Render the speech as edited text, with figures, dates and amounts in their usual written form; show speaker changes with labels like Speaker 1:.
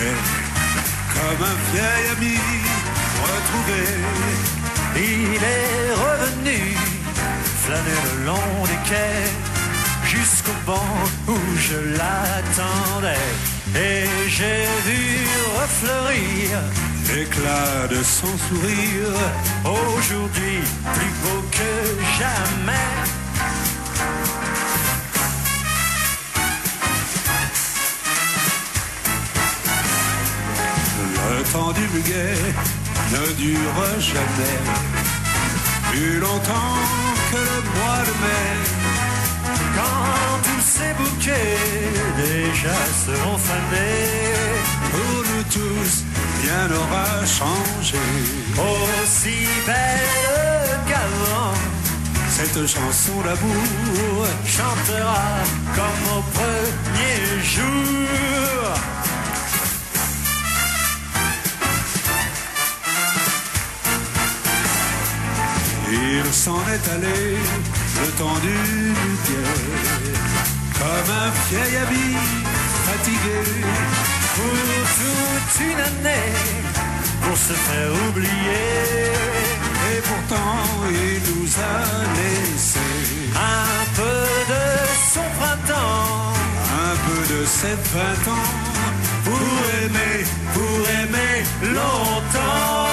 Speaker 1: comme un vieil ami retrouvé.
Speaker 2: Il est revenu flâner le long des quais jusqu'au banc où je l'attendais. Et j'ai vu refleurir
Speaker 1: l'éclat de son sourire,
Speaker 2: aujourd'hui plus beau que jamais.
Speaker 1: Le temps du muguet ne dure jamais, plus longtemps que le mois de mai.
Speaker 2: Quand tous ces bouquets déjà seront fanés,
Speaker 1: pour nous tous, rien n'aura changé.
Speaker 2: Aussi belle qu'avant,
Speaker 1: cette chanson d'amour
Speaker 2: chantera comme au premier jour.
Speaker 1: Il s'en est allé le temps du muguet, comme un vieil ami fatigué.
Speaker 2: Pour toute une année, pour se faire oublier.
Speaker 1: Et pourtant il nous a laissé
Speaker 2: Un peu de son printemps,
Speaker 1: un peu de ses 20 ans,
Speaker 2: pour aimer longtemps.